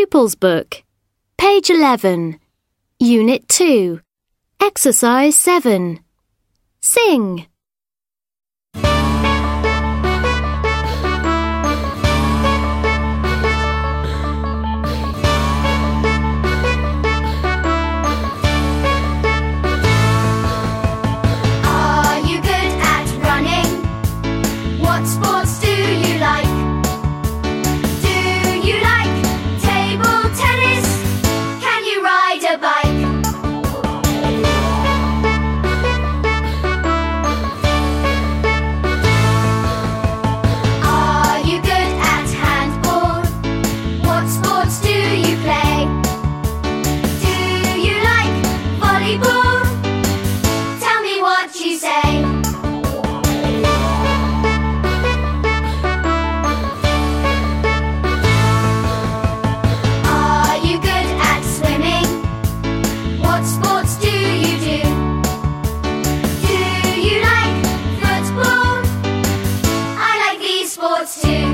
Pupils Book, page 11, Unit 2, Exercise 7. Sing. Are you good at running? What sports do you like? Do you like table tennis? Can you ride a bike? Are you good at handball? What sports do you play? Do you like volleyball? Tell me what you say. Are you good at swimming? What sports do you do? Do you like football? I like these sports too.